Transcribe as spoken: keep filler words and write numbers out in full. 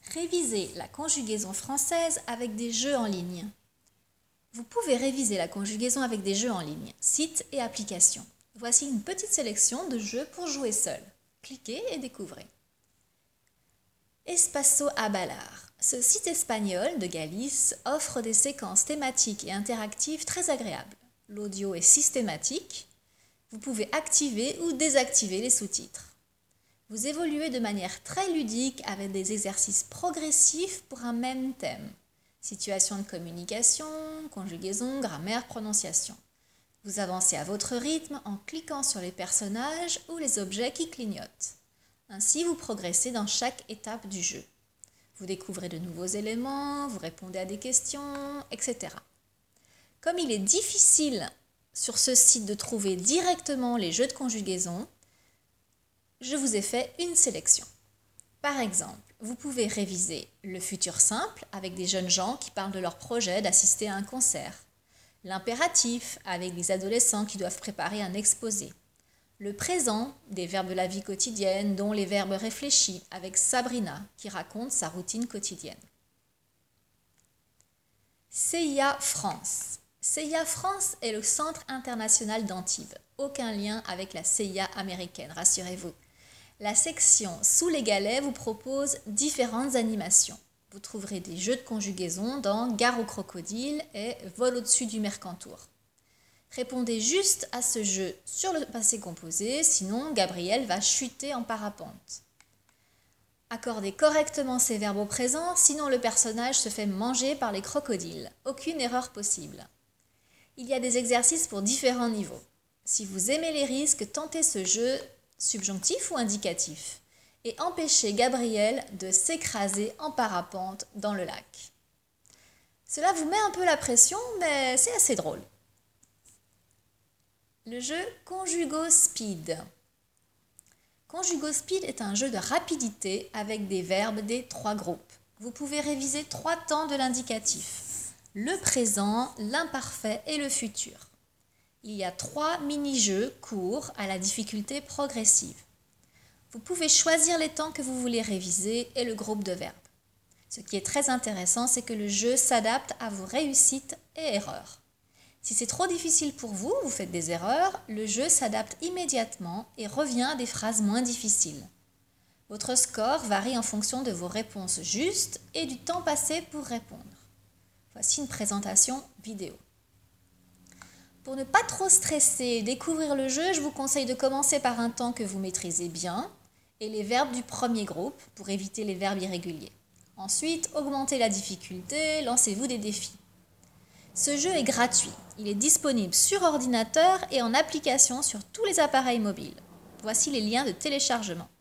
Révisez la conjugaison française avec des jeux en ligne. Vous pouvez réviser la conjugaison avec des jeux en ligne, sites et applications. Voici une petite sélection de jeux pour jouer seul. Cliquez et découvrez. Espaço Abalar. Ce site espagnol de Galice offre des séquences thématiques et interactives très agréables. L'audio est systématique. Vous pouvez activer ou désactiver les sous-titres. Vous évoluez de manière très ludique avec des exercices progressifs pour un même thème. Situation de communication, conjugaison, grammaire, prononciation. Vous avancez à votre rythme en cliquant sur les personnages ou les objets qui clignotent. Ainsi, vous progressez dans chaque étape du jeu. Vous découvrez de nouveaux éléments, vous répondez à des questions, et cetera. Comme il est difficile sur ce site de trouver directement les jeux de conjugaison, je vous ai fait une sélection. Par exemple, vous pouvez réviser le futur simple avec des jeunes gens qui parlent de leur projet d'assister à un concert, l'impératif avec des adolescents qui doivent préparer un exposé, le présent des verbes de la vie quotidienne dont les verbes réfléchis avec Sabrina qui raconte sa routine quotidienne. C I A France. C I A France est le Centre international d'Antibes. Aucun lien avec la C I A américaine, rassurez-vous. La section Sous les galets vous propose différentes animations. Vous trouverez des jeux de conjugaison dans Gare au crocodile et Vol au-dessus du Mercantour. Répondez juste à ce jeu sur le passé composé, sinon Gabriel va chuter en parapente. Accordez correctement ces verbes au présent, sinon le personnage se fait manger par les crocodiles. Aucune erreur possible. Il y a des exercices pour différents niveaux. Si vous aimez les risques, tentez ce jeu subjonctif ou indicatif et empêchez Gabriel de s'écraser en parapente dans le lac. Cela vous met un peu la pression, mais c'est assez drôle. Le jeu Conjugo Speed. Conjugo Speed est un jeu de rapidité avec des verbes des trois groupes. Vous pouvez réviser trois temps de l'indicatif: le présent, l'imparfait et le futur. Il y a trois mini-jeux courts à la difficulté progressive. Vous pouvez choisir les temps que vous voulez réviser et le groupe de verbes. Ce qui est très intéressant, c'est que le jeu s'adapte à vos réussites et erreurs. Si c'est trop difficile pour vous, vous faites des erreurs, le jeu s'adapte immédiatement et revient à des phrases moins difficiles. Votre score varie en fonction de vos réponses justes et du temps passé pour répondre. Voici une présentation vidéo. Pour ne pas trop stresser et découvrir le jeu, je vous conseille de commencer par un temps que vous maîtrisez bien et les verbes du premier groupe pour éviter les verbes irréguliers. Ensuite, augmentez la difficulté, lancez-vous des défis. Ce jeu est gratuit. Il est disponible sur ordinateur et en application sur tous les appareils mobiles. Voici les liens de téléchargement.